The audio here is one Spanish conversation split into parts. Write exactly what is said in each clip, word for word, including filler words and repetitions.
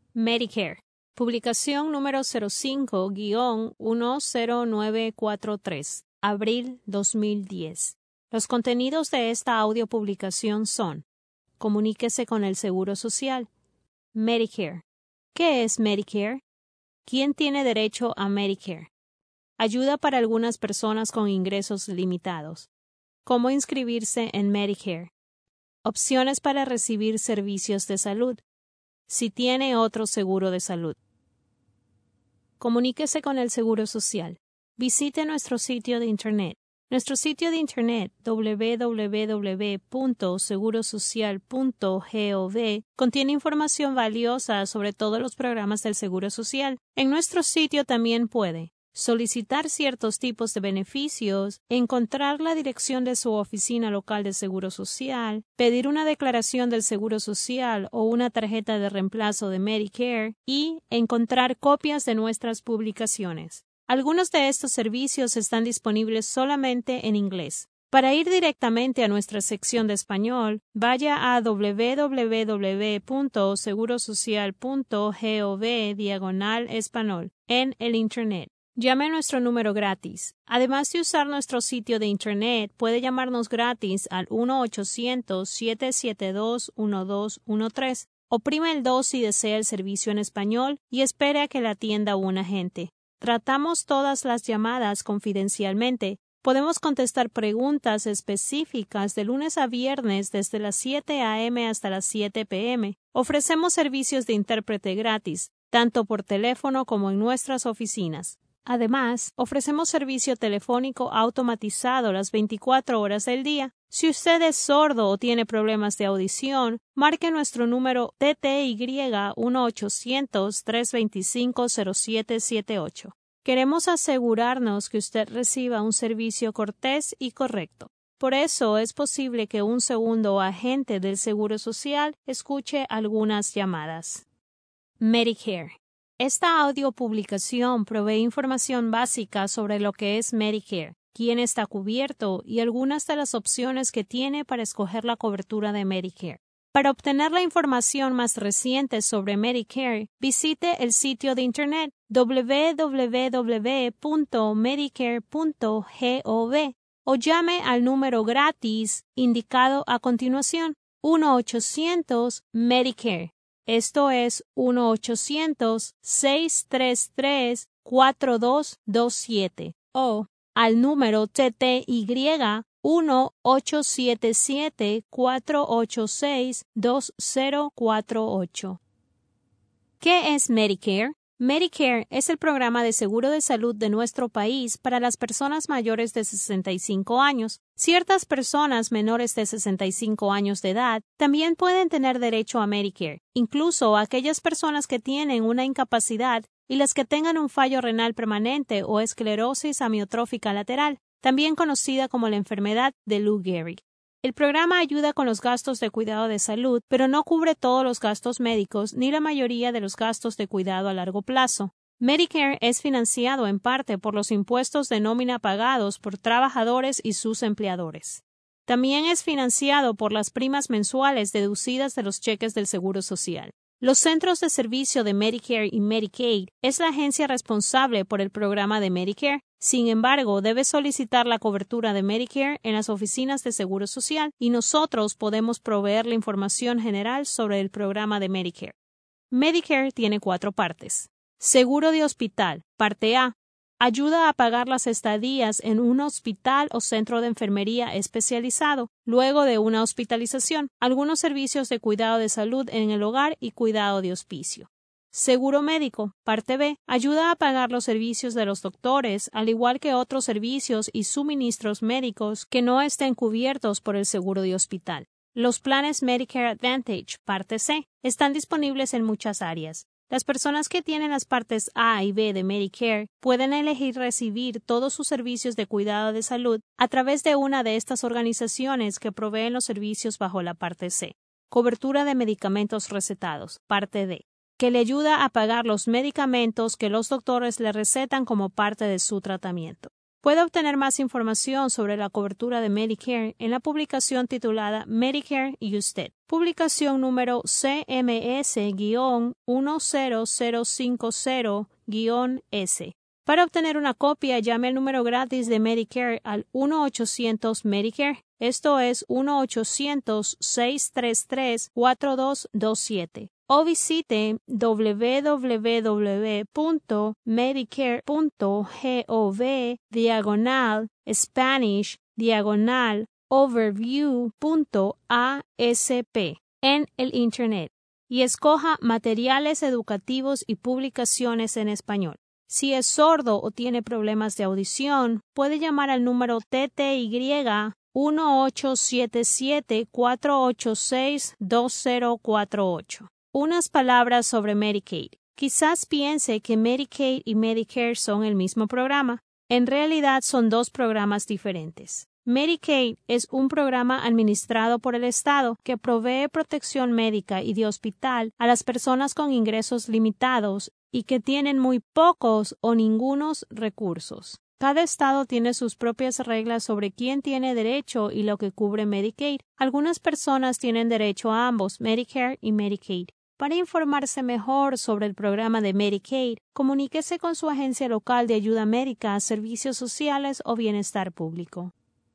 Medicare. Publicación número cero cinco guión uno cero nueve cuatro tres, abril dos mil diez. Los contenidos de esta audiopublicación son: comuníquese con el Seguro Social. Medicare. ¿Qué es Medicare? ¿Quién tiene derecho a Medicare? Ayuda para algunas personas con ingresos limitados. ¿Cómo inscribirse en Medicare? Opciones para recibir servicios de salud. Si tiene otro seguro de salud. Comuníquese con el Seguro Social. Visite nuestro sitio de Internet. Nuestro sitio de Internet doble u doble u doble u punto seguro social punto gov contiene información valiosa sobre todos los programas del Seguro Social. En nuestro sitio también puede solicitar ciertos tipos de beneficios, encontrar la dirección de su oficina local de Seguro Social, pedir una declaración del Seguro Social o una tarjeta de reemplazo de Medicare y encontrar copias de nuestras publicaciones. Algunos de estos servicios están disponibles solamente en inglés. Para ir directamente a nuestra sección de español, vaya a doble u doble u doble u punto seguro social punto gov diagonal español en el Internet. Llame a nuestro número gratis. Además de usar nuestro sitio de Internet, puede llamarnos gratis al uno ochocientos, siete siete dos, uno dos uno tres. Oprime el dos si desea el servicio en español y espere a que la atienda un agente. Tratamos todas las llamadas confidencialmente. Podemos contestar preguntas específicas de lunes a viernes desde las siete a eme hasta las siete pe eme. Ofrecemos servicios de intérprete gratis, tanto por teléfono como en nuestras oficinas. Además, ofrecemos servicio telefónico automatizado las veinticuatro horas del día. Si usted es sordo o tiene problemas de audición, marque nuestro número T T Y uno ochocientos, tres veinticinco, cero siete siete ocho. Queremos asegurarnos que usted reciba un servicio cortés y correcto. Por eso es posible que un segundo agente del Seguro Social escuche algunas llamadas. Medicare. Esta audiopublicación provee información básica sobre lo que es Medicare, quién está cubierto y algunas de las opciones que tiene para escoger la cobertura de Medicare. Para obtener la información más reciente sobre Medicare, visite el sitio de Internet doble u doble u doble u punto medicare punto gov o llame al número gratis indicado a continuación, uno ochocientos Medicare. Esto es uno ochocientos, seis tres tres, cuatro dos dos siete o al número T T Y uno ocho siete siete, cuatro ocho seis, dos cero cuatro ocho. ¿Qué es Medicare? Medicare es el programa de seguro de salud de nuestro país para las personas mayores de sesenta y cinco años. Ciertas personas menores de sesenta y cinco años de edad también pueden tener derecho a Medicare, incluso aquellas personas que tienen una incapacidad y las que tengan un fallo renal permanente o esclerosis amiotrófica lateral, también conocida como la enfermedad de Lou Gehrig. El programa ayuda con los gastos de cuidado de salud, pero no cubre todos los gastos médicos ni la mayoría de los gastos de cuidado a largo plazo. Medicare es financiado en parte por los impuestos de nómina pagados por trabajadores y sus empleadores. También es financiado por las primas mensuales deducidas de los cheques del Seguro Social. Los Centros de Servicio de Medicare y Medicaid es la agencia responsable por el programa de Medicare. Sin embargo, debe solicitar la cobertura de Medicare en las oficinas de Seguro Social y nosotros podemos proveer la información general sobre el programa de Medicare. Medicare tiene cuatro partes. Seguro de hospital, parte A. Ayuda a pagar las estadías en un hospital o centro de enfermería especializado, luego de una hospitalización, algunos servicios de cuidado de salud en el hogar y cuidado de hospicio. Seguro médico, parte B, ayuda a pagar los servicios de los doctores, al igual que otros servicios y suministros médicos que no estén cubiertos por el seguro de hospital. Los planes Medicare Advantage, parte C, están disponibles en muchas áreas. Las personas que tienen las partes A y B de Medicare pueden elegir recibir todos sus servicios de cuidado de salud a través de una de estas organizaciones que proveen los servicios bajo la parte C. Cobertura de medicamentos recetados, parte D, que le ayuda a pagar los medicamentos que los doctores le recetan como parte de su tratamiento. Puede obtener más información sobre la cobertura de Medicare en la publicación titulada Medicare y usted, publicación número C M S uno cero cero cinco cero S. Para obtener una copia, llame al número gratis de Medicare al uno ochocientos Medicare, esto es uno ochocientos, seis tres tres, cuatro dos dos siete. O visite w w w punto medicare punto gov diagonal Spanish diagonal overview punto A S P en el Internet y escoja materiales educativos y publicaciones en español. Si es sordo o tiene problemas de audición, puede llamar al número T T Y uno ocho siete siete, cuatro ocho seis, dos cero cuatro ocho. Unas palabras sobre Medicaid. Quizás piense que Medicaid y Medicare son el mismo programa. En realidad son dos programas diferentes. Medicaid es un programa administrado por el Estado que provee protección médica y de hospital a las personas con ingresos limitados y que tienen muy pocos o ningunos recursos. Cada estado tiene sus propias reglas sobre quién tiene derecho y lo que cubre Medicaid. Algunas personas tienen derecho a ambos, Medicare y Medicaid. Para informarse mejor sobre el programa de Medicaid, comuníquese con su agencia local de ayuda médica, servicios sociales o bienestar público.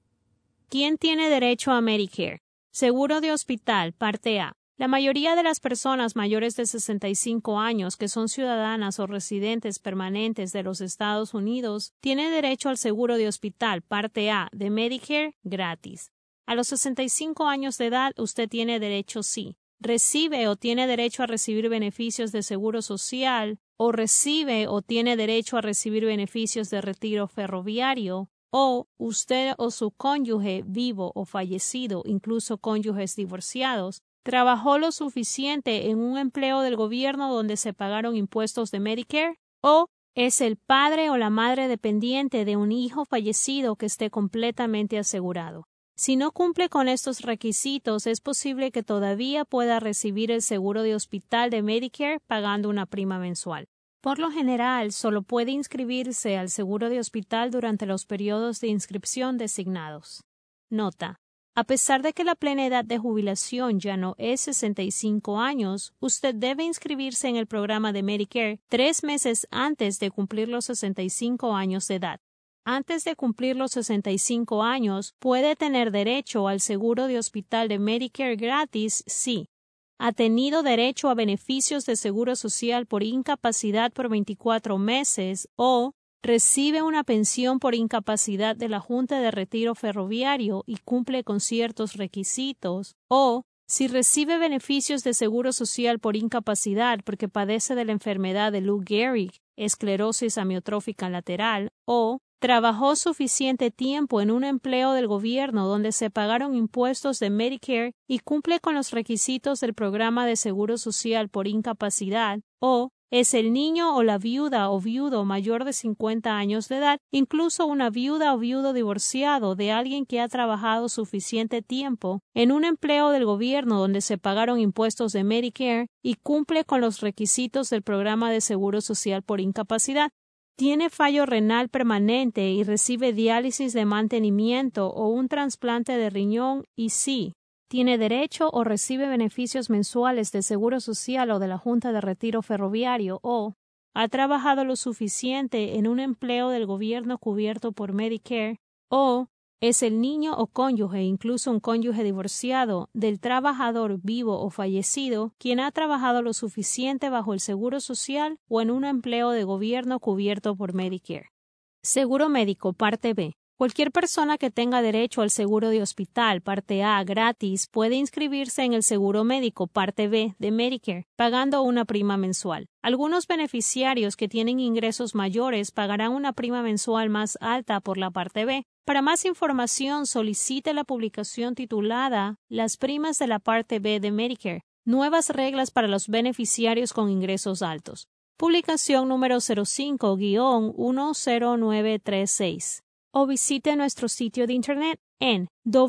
¿Quién tiene derecho a Medicare? Seguro de hospital, parte A. La mayoría de las personas mayores de sesenta y cinco años que son ciudadanas o residentes permanentes de los Estados Unidos tienen derecho al seguro de hospital, parte A, de Medicare gratis. A los sesenta y cinco años de edad usted tiene derecho sí. Recibe o tiene derecho a recibir beneficios de seguro social o recibe o tiene derecho a recibir beneficios de retiro ferroviario o usted o su cónyuge vivo o fallecido, incluso cónyuges divorciados, trabajó lo suficiente en un empleo del gobierno donde se pagaron impuestos de Medicare o es el padre o la madre dependiente de un hijo fallecido que esté completamente asegurado. Si no cumple con estos requisitos, es posible que todavía pueda recibir el seguro de hospital de Medicare pagando una prima mensual. Por lo general, solo puede inscribirse al seguro de hospital durante los periodos de inscripción designados. Nota: a pesar de que la plena edad de jubilación ya no es sesenta y cinco años, usted debe inscribirse en el programa de Medicare tres meses antes de cumplir los sesenta y cinco años de edad. Antes de cumplir los sesenta y cinco años, puede tener derecho al seguro de hospital de Medicare gratis si ha tenido derecho a beneficios de seguro social por incapacidad por veinticuatro meses o recibe una pensión por incapacidad de la Junta de Retiro Ferroviario y cumple con ciertos requisitos, o si recibe beneficios de seguro social por incapacidad porque padece de la enfermedad de Lou Gehrig, esclerosis amiotrófica lateral, o trabajó suficiente tiempo en un empleo del gobierno donde se pagaron impuestos de Medicare y cumple con los requisitos del programa de seguro social por incapacidad, o es el niño o la viuda o viudo mayor de cincuenta años de edad, incluso una viuda o viudo divorciado de alguien que ha trabajado suficiente tiempo en un empleo del gobierno donde se pagaron impuestos de Medicare y cumple con los requisitos del programa de seguro social por incapacidad. Tiene fallo renal permanente y recibe diálisis de mantenimiento o un trasplante de riñón y sí, tiene derecho o recibe beneficios mensuales de seguro social o de la Junta de Retiro Ferroviario o ha trabajado lo suficiente en un empleo del gobierno cubierto por Medicare o es el niño o cónyuge, incluso un cónyuge divorciado, del trabajador vivo o fallecido, quien ha trabajado lo suficiente bajo el seguro social o en un empleo de gobierno cubierto por Medicare. Seguro médico, parte B. Cualquier persona que tenga derecho al seguro de hospital, parte A, gratis, puede inscribirse en el seguro médico, parte B, de Medicare, pagando una prima mensual. Algunos beneficiarios que tienen ingresos mayores pagarán una prima mensual más alta por la parte B. Para más información, solicite la publicación titulada Las primas de la parte B de Medicare, nuevas reglas para los beneficiarios con ingresos altos. Publicación número cero cinco guión uno cero nueve tres seis. O visite nuestro sitio de internet en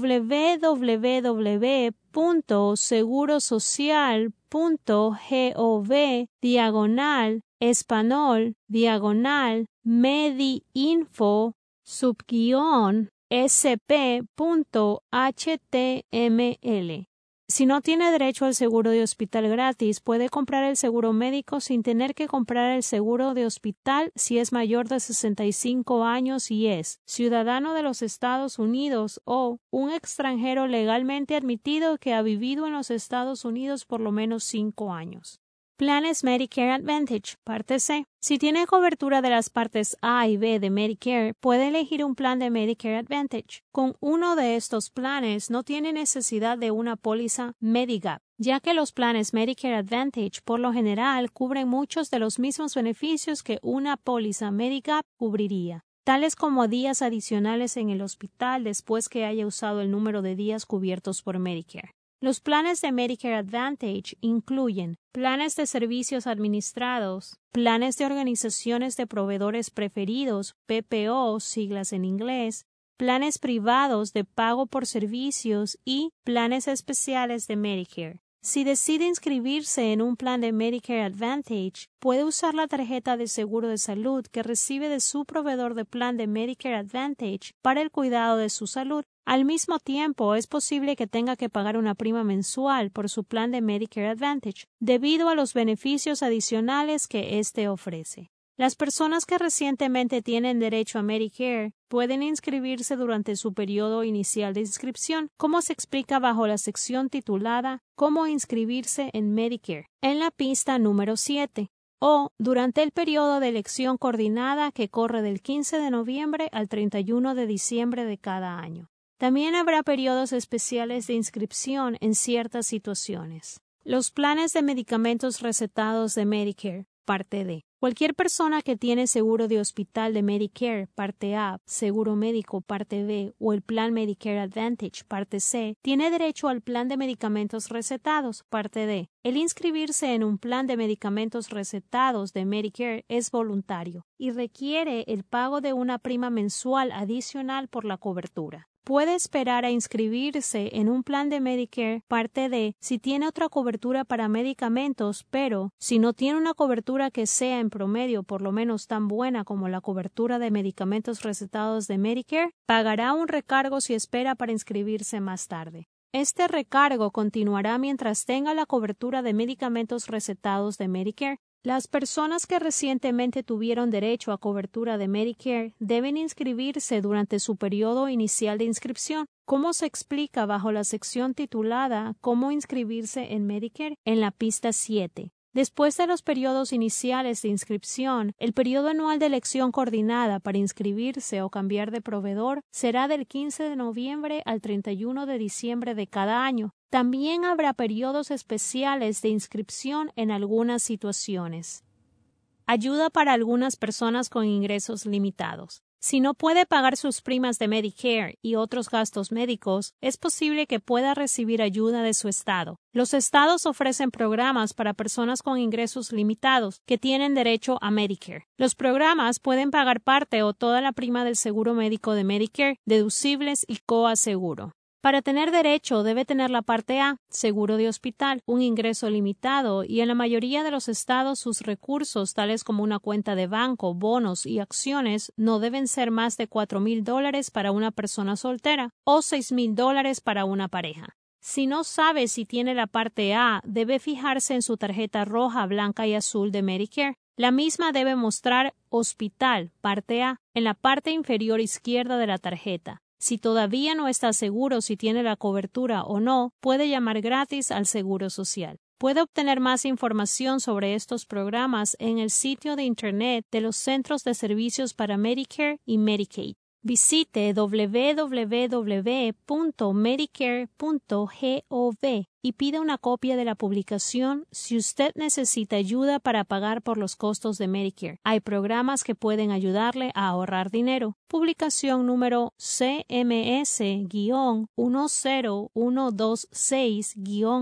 w w w punto segurosocial punto gov diagonal español diagonal mediinfo subguión S P punto H T M L. Si no tiene derecho al seguro de hospital gratis, puede comprar el seguro médico sin tener que comprar el seguro de hospital si es mayor de sesenta y cinco años y es ciudadano de los Estados Unidos o un extranjero legalmente admitido que ha vivido en los Estados Unidos por lo menos cinco años. Planes Medicare Advantage, Parte C. Si tiene cobertura de las partes A y B de Medicare, puede elegir un plan de Medicare Advantage. Con uno de estos planes no tiene necesidad de una póliza Medigap, ya que los planes Medicare Advantage por lo general cubren muchos de los mismos beneficios que una póliza Medigap cubriría, tales como días adicionales en el hospital después que haya usado el número de días cubiertos por Medicare. Los planes de Medicare Advantage incluyen planes de servicios administrados, planes de organizaciones de proveedores preferidos, P P O, siglas en inglés, planes privados de pago por servicios y planes especiales de Medicare. Si decide inscribirse en un plan de Medicare Advantage, puede usar la tarjeta de seguro de salud que recibe de su proveedor de plan de Medicare Advantage para el cuidado de su salud. Al mismo tiempo, es posible que tenga que pagar una prima mensual por su plan de Medicare Advantage, debido a los beneficios adicionales que éste ofrece. Las personas que recientemente tienen derecho a Medicare pueden inscribirse durante su periodo inicial de inscripción, como se explica bajo la sección titulada Cómo inscribirse en Medicare, en la pista número siete, o durante el periodo de elección coordinada que corre del quince de noviembre al treinta y uno de diciembre de cada año. También habrá periodos especiales de inscripción en ciertas situaciones. Los planes de medicamentos recetados de Medicare, Parte D. Cualquier persona que tiene seguro de hospital de Medicare, Parte A, seguro médico, Parte B, o el plan Medicare Advantage, Parte C, tiene derecho al plan de medicamentos recetados, Parte D. El inscribirse en un plan de medicamentos recetados de Medicare es voluntario y requiere el pago de una prima mensual adicional por la cobertura. Puede esperar a inscribirse en un plan de Medicare Parte D si tiene otra cobertura para medicamentos, pero si no tiene una cobertura que sea en promedio por lo menos tan buena como la cobertura de medicamentos recetados de Medicare, pagará un recargo si espera para inscribirse más tarde. Este recargo continuará mientras tenga la cobertura de medicamentos recetados de Medicare. Las personas que recientemente tuvieron derecho a cobertura de Medicare deben inscribirse durante su periodo inicial de inscripción, como se explica bajo la sección titulada Cómo inscribirse en Medicare en la pista siete. Después de los periodos iniciales de inscripción, el periodo anual de elección coordinada para inscribirse o cambiar de proveedor será del quince de noviembre al treinta y uno de diciembre de cada año. También habrá periodos especiales de inscripción en algunas situaciones. Ayuda para algunas personas con ingresos limitados. Si no puede pagar sus primas de Medicare y otros gastos médicos, es posible que pueda recibir ayuda de su estado. Los estados ofrecen programas para personas con ingresos limitados que tienen derecho a Medicare. Los programas pueden pagar parte o toda la prima del seguro médico de Medicare, deducibles y coaseguro. Para tener derecho debe tener la parte A, seguro de hospital, un ingreso limitado y en la mayoría de los estados sus recursos, tales como una cuenta de banco, bonos y acciones, no deben ser más de cuatro mil dólares para una persona soltera o seis mil dólares para una pareja. Si no sabe si tiene la parte A, debe fijarse en su tarjeta roja, blanca y azul de Medicare. La misma debe mostrar Hospital, parte A, en la parte inferior izquierda de la tarjeta. Si todavía no está seguro si tiene la cobertura o no, puede llamar gratis al Seguro Social. Puede obtener más información sobre estos programas en el sitio de Internet de los Centros de Servicios para Medicare y Medicaid. Visite doble u doble u doble u punto medicare punto gov y pida una copia de la publicación si usted necesita ayuda para pagar por los costos de Medicare. Hay programas que pueden ayudarle a ahorrar dinero. Publicación número C M S uno cero uno dos seis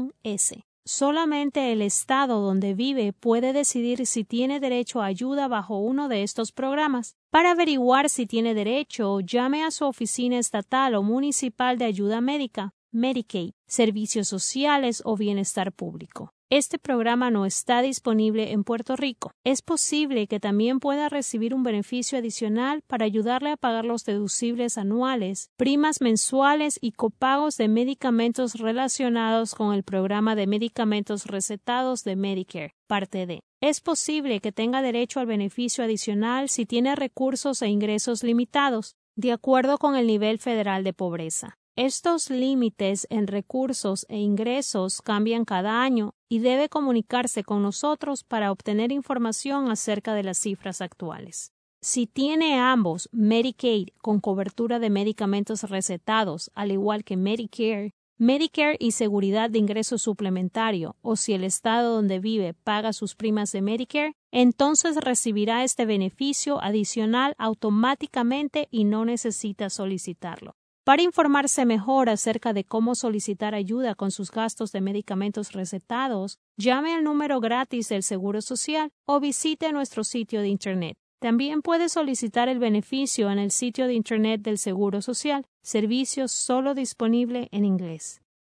S. Solamente el estado donde vive puede decidir si tiene derecho a ayuda bajo uno de estos programas. Para averiguar si tiene derecho, llame a su oficina estatal o municipal de ayuda médica, Medicaid, servicios sociales o bienestar público. Este programa no está disponible en Puerto Rico. Es posible que también pueda recibir un beneficio adicional para ayudarle a pagar los deducibles anuales, primas mensuales y copagos de medicamentos relacionados con el programa de medicamentos recetados de Medicare, Parte D. Es posible que tenga derecho al beneficio adicional si tiene recursos e ingresos limitados, de acuerdo con el nivel federal de pobreza. Estos límites en recursos e ingresos cambian cada año y debe comunicarse con nosotros para obtener información acerca de las cifras actuales. Si tiene ambos, Medicaid con cobertura de medicamentos recetados, al igual que Medicare, Medicare y seguridad de ingreso suplementario, o si el estado donde vive paga sus primas de Medicare, entonces recibirá este beneficio adicional automáticamente y no necesita solicitarlo. Para informarse mejor acerca de cómo solicitar ayuda con sus gastos de medicamentos recetados, llame al número gratis del Seguro Social o visite nuestro sitio de Internet. También puede solicitar el beneficio en el sitio de Internet del Seguro Social, servicio solo disponible en inglés.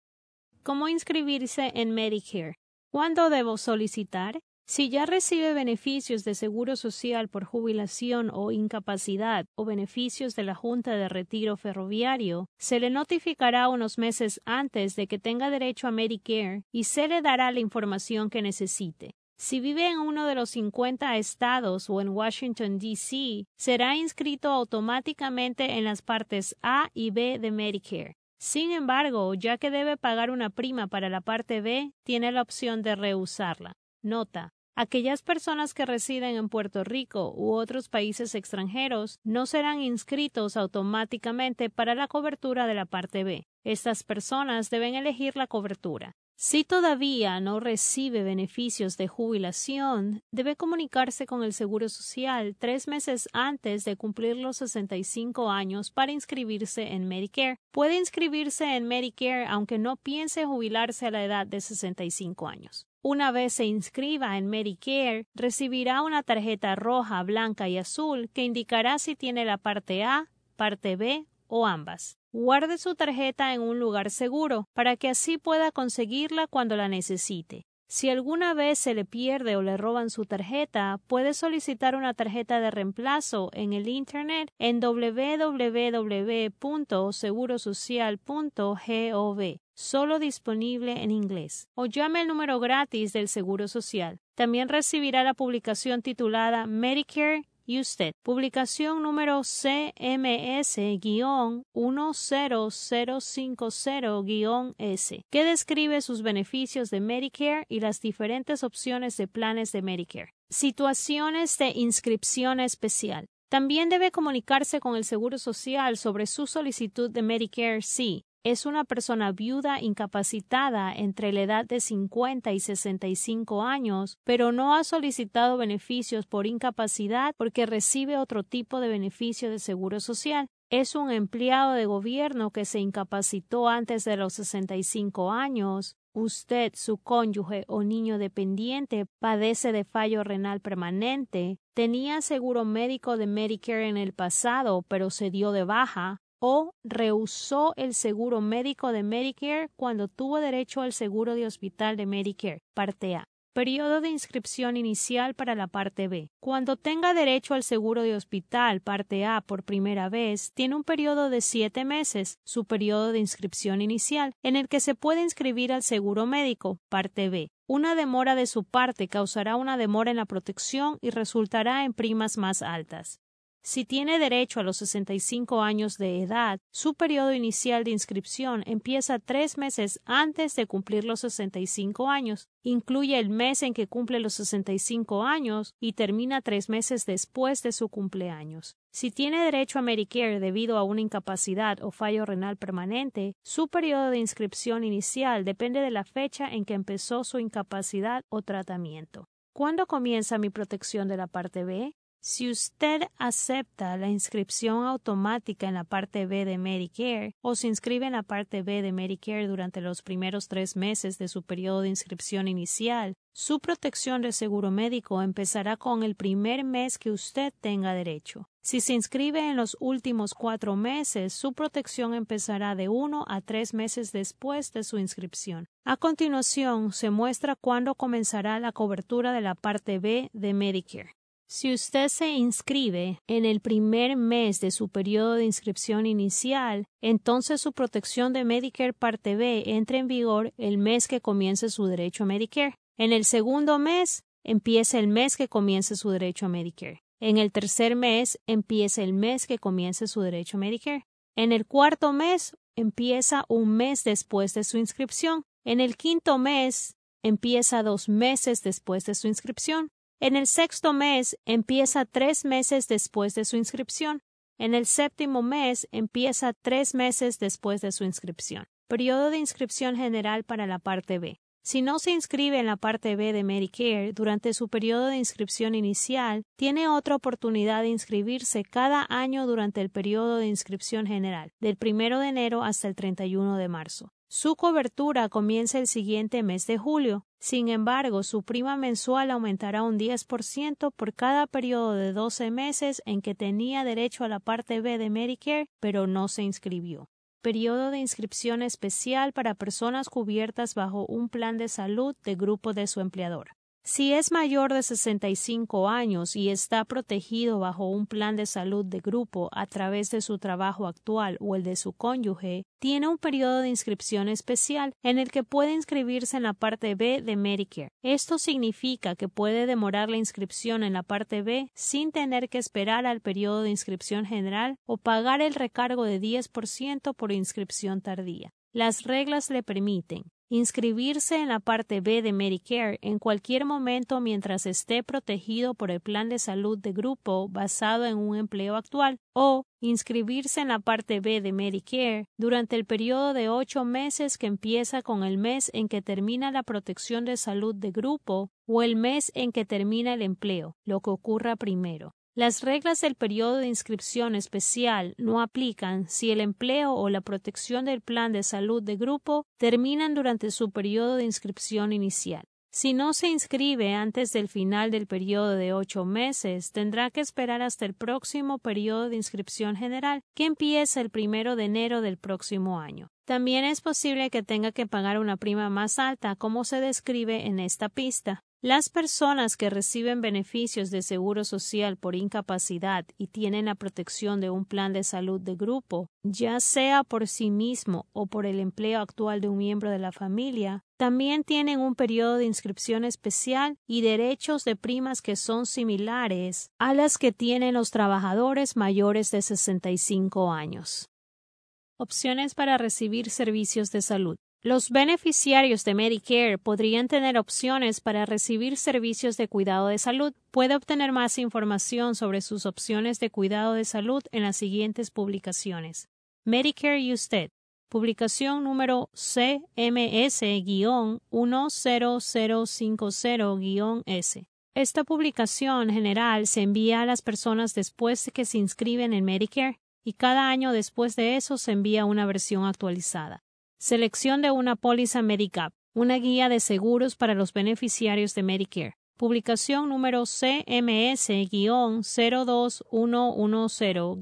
¿Cómo inscribirse en Medicare? ¿Cuándo debo solicitar? Si ya recibe beneficios de Seguro Social por jubilación o incapacidad o beneficios de la Junta de Retiro Ferroviario, se le notificará unos meses antes de que tenga derecho a Medicare y se le dará la información que necesite. Si vive en uno de los cincuenta estados o en Washington, D C, será inscrito automáticamente en las partes A y B de Medicare. Sin embargo, ya que debe pagar una prima para la parte B, tiene la opción de rehusarla. Nota: aquellas personas que residen en Puerto Rico u otros países extranjeros no serán inscritos automáticamente para la cobertura de la parte B. Estas personas deben elegir la cobertura. Si todavía no recibe beneficios de jubilación, debe comunicarse con el Seguro Social tres meses antes de cumplir los sesenta y cinco años para inscribirse en Medicare. Puede inscribirse en Medicare aunque no piense jubilarse a la edad de sesenta y cinco años. Una vez se inscriba en Medicare, recibirá una tarjeta roja, blanca y azul que indicará si tiene la parte A, parte B o ambas. Guarde su tarjeta en un lugar seguro para que así pueda conseguirla cuando la necesite. Si alguna vez se le pierde o le roban su tarjeta, puede solicitar una tarjeta de reemplazo en el Internet en doble u doble u doble u punto seguro social punto gov, solo disponible en inglés, o llame al número gratis del Seguro Social. También recibirá la publicación titulada Medicare y usted, publicación número C M S uno cero cero cinco cero S, que describe sus beneficios de Medicare y las diferentes opciones de planes de Medicare. Situaciones de inscripción especial. También debe comunicarse con el Seguro Social sobre su solicitud de Medicare si es una persona viuda incapacitada entre la edad de cincuenta y sesenta y cinco años, pero no ha solicitado beneficios por incapacidad porque recibe otro tipo de beneficio de Seguro Social. Es un empleado de gobierno que se incapacitó antes de los sesenta y cinco años. Usted, su cónyuge o niño dependiente padece de fallo renal permanente, tenía seguro médico de Medicare en el pasado, pero se dio de baja, o rehusó el seguro médico de Medicare cuando tuvo derecho al seguro de hospital de Medicare, parte A. Periodo de inscripción inicial para la parte B. Cuando tenga derecho al seguro de hospital, parte A, por primera vez, tiene un periodo de siete meses, su periodo de inscripción inicial, en el que se puede inscribir al seguro médico, parte B. Una demora de su parte causará una demora en la protección y resultará en primas más altas. Si tiene derecho a los sesenta y cinco años de edad, su periodo inicial de inscripción empieza tres meses antes de cumplir los sesenta y cinco años, incluye el mes en que cumple los sesenta y cinco años y termina tres meses después de su cumpleaños. Si tiene derecho a Medicare debido a una incapacidad o fallo renal permanente, su periodo de inscripción inicial depende de la fecha en que empezó su incapacidad o tratamiento. ¿Cuándo comienza mi protección de la parte B? Si usted acepta la inscripción automática en la parte B de Medicare o se inscribe en la parte B de Medicare durante los primeros tres meses de su periodo de inscripción inicial, su protección de seguro médico empezará con el primer mes que usted tenga derecho. Si se inscribe en los últimos cuatro meses, su protección empezará de uno a tres meses después de su inscripción. A continuación, se muestra cuándo comenzará la cobertura de la parte B de Medicare. Si usted se inscribe en el primer mes de su periodo de inscripción inicial, entonces su protección de Medicare Parte B entra en vigor el mes que comience su derecho a Medicare. En el segundo mes, empieza el mes que comience su derecho a Medicare. En el tercer mes, empieza el mes que comience su derecho a Medicare. En el cuarto mes, empieza un mes después de su inscripción. En el quinto mes, empieza dos meses después de su inscripción. En el sexto mes, empieza tres meses después de su inscripción. En el séptimo mes, empieza tres meses después de su inscripción. Periodo de inscripción general para la parte B. Si no se inscribe en la parte B de Medicare durante su periodo de inscripción inicial, tiene otra oportunidad de inscribirse cada año durante el periodo de inscripción general, del primero de enero hasta el treinta y uno de marzo. Su cobertura comienza el siguiente mes de julio. Sin embargo, su prima mensual aumentará un diez por ciento por cada periodo de doce meses en que tenía derecho a la parte B de Medicare, pero no se inscribió. Periodo de inscripción especial para personas cubiertas bajo un plan de salud de grupo de su empleador. Si es mayor de sesenta y cinco años y está protegido bajo un plan de salud de grupo a través de su trabajo actual o el de su cónyuge, tiene un periodo de inscripción especial en el que puede inscribirse en la parte B de Medicare. Esto significa que puede demorar la inscripción en la parte B sin tener que esperar al periodo de inscripción general o pagar el recargo de diez por ciento por inscripción tardía. Las reglas le permiten inscribirse en la parte B de Medicare en cualquier momento mientras esté protegido por el plan de salud de grupo basado en un empleo actual o inscribirse en la parte B de Medicare durante el periodo de ocho meses que empieza con el mes en que termina la protección de salud de grupo o el mes en que termina el empleo, lo que ocurra primero. Las reglas del periodo de inscripción especial no aplican si el empleo o la protección del plan de salud de grupo terminan durante su periodo de inscripción inicial. Si no se inscribe antes del final del periodo de ocho meses, tendrá que esperar hasta el próximo periodo de inscripción general, que empieza el primero de enero del próximo año. También es posible que tenga que pagar una prima más alta, como se describe en esta pista. Las personas que reciben beneficios de seguro social por incapacidad y tienen la protección de un plan de salud de grupo, ya sea por sí mismo o por el empleo actual de un miembro de la familia, también tienen un periodo de inscripción especial y derechos de primas que son similares a las que tienen los trabajadores mayores de sesenta y cinco años. Opciones para recibir servicios de salud. Los beneficiarios de Medicare podrían tener opciones para recibir servicios de cuidado de salud. Puede obtener más información sobre sus opciones de cuidado de salud en las siguientes publicaciones. Medicare y usted. Publicación número C M S uno cero cero cinco cero S. Esta publicación general se envía a las personas después de que se inscriben en Medicare y cada año después de eso se envía una versión actualizada. Selección de una póliza Medigap, una guía de seguros para los beneficiarios de Medicare. Publicación número C M S cero dos uno uno cero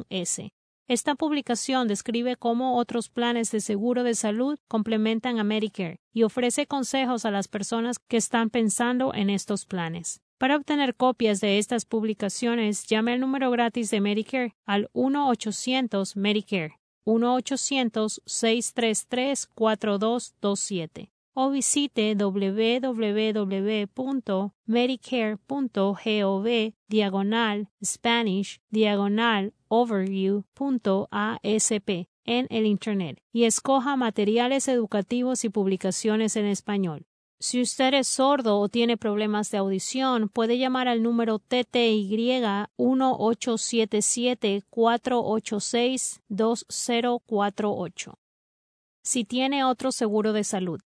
S. Esta publicación describe cómo otros planes de seguro de salud complementan a Medicare y ofrece consejos a las personas que están pensando en estos planes. Para obtener copias de estas publicaciones, llame al número gratis de Medicare al uno ochocientos Medicare. uno ochocientos seis tres tres cuatro dos dos siete o visite w w w punto medicare punto gov diagonal Spanish diagonal overview punto a s p en el Internet y escoja materiales educativos y publicaciones en español. Si usted es sordo o tiene problemas de audición, puede llamar al número T T Y uno ocho siete siete cuatro ocho seis dos cero cuatro ocho. Si tiene otro seguro de salud.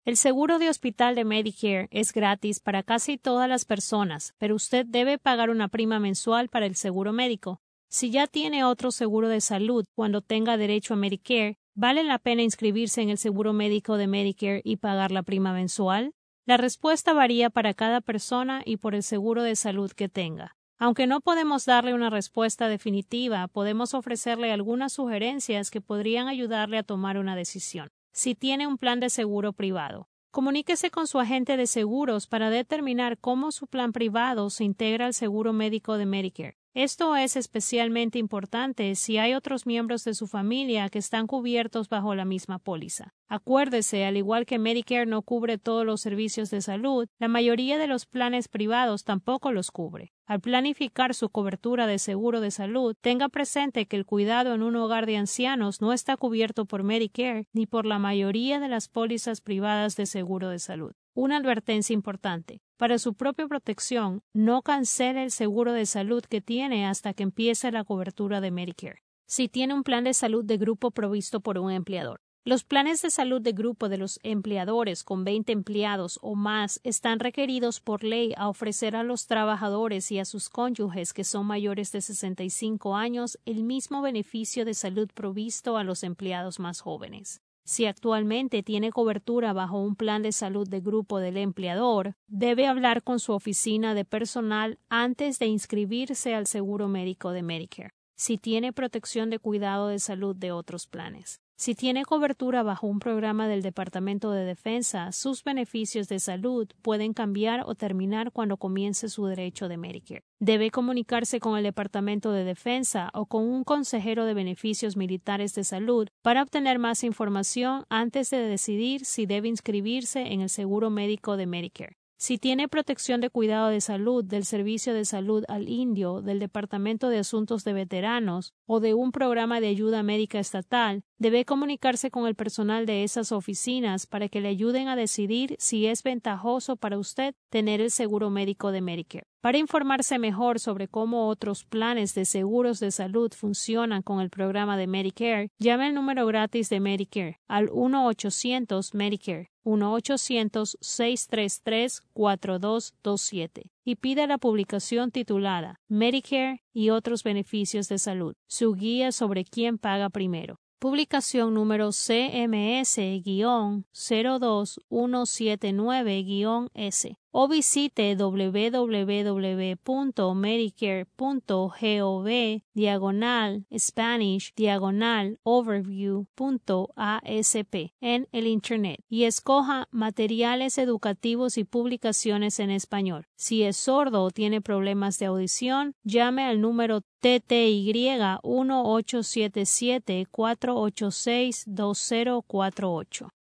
El seguro de hospital de Medicare es gratis para casi todas las personas, pero usted debe pagar una prima mensual para el seguro médico. Si ya tiene otro seguro de salud cuando tenga derecho a Medicare, ¿vale la pena inscribirse en el seguro médico de Medicare y pagar la prima mensual? La respuesta varía para cada persona y por el seguro de salud que tenga. Aunque no podemos darle una respuesta definitiva, podemos ofrecerle algunas sugerencias que podrían ayudarle a tomar una decisión. Si tiene un plan de seguro privado, comuníquese con su agente de seguros para determinar cómo su plan privado se integra al seguro médico de Medicare. Esto es especialmente importante si hay otros miembros de su familia que están cubiertos bajo la misma póliza. Acuérdese, al igual que Medicare no cubre todos los servicios de salud, la mayoría de los planes privados tampoco los cubre. Al planificar su cobertura de seguro de salud, tenga presente que el cuidado en un hogar de ancianos no está cubierto por Medicare ni por la mayoría de las pólizas privadas de seguro de salud. Una advertencia importante. Para su propia protección, no cancele el seguro de salud que tiene hasta que empiece la cobertura de Medicare. Si tiene un plan de salud de grupo provisto por un empleador. Los planes de salud de grupo de los empleadores con veinte empleados o más están requeridos por ley a ofrecer a los trabajadores y a sus cónyuges que son mayores de sesenta y cinco años el mismo beneficio de salud provisto a los empleados más jóvenes. Si actualmente tiene cobertura bajo un plan de salud de grupo del empleador, debe hablar con su oficina de personal antes de inscribirse al seguro médico de Medicare. Si tiene protección de cuidado de salud de otros planes. Si tiene cobertura bajo un programa del Departamento de Defensa, sus beneficios de salud pueden cambiar o terminar cuando comience su derecho de Medicare. Debe comunicarse con el Departamento de Defensa o con un consejero de beneficios militares de salud para obtener más información antes de decidir si debe inscribirse en el seguro médico de Medicare. Si tiene protección de cuidado de salud del Servicio de Salud al Indio, del Departamento de Asuntos de Veteranos o de un programa de ayuda médica estatal, debe comunicarse con el personal de esas oficinas para que le ayuden a decidir si es ventajoso para usted tener el seguro médico de Medicare. Para informarse mejor sobre cómo otros planes de seguros de salud funcionan con el programa de Medicare, llame al número gratis de Medicare al uno ochocientos Medicare, uno ochocientos, seiscientos treinta y tres, cuarenta y dos veintisiete y pida la publicación titulada Medicare y otros beneficios de salud, su guía sobre quién paga primero. Publicación número C M S cero dos uno siete nueve S o visite w w w punto medicare punto gov diagonal Spanish diagonal overview punto A S P en el Internet y escoja materiales educativos y publicaciones en español. Si es sordo o tiene problemas de audición, llame al número T T Y uno ocho siete siete, cuatro ocho seis, dos cero cuatro ocho.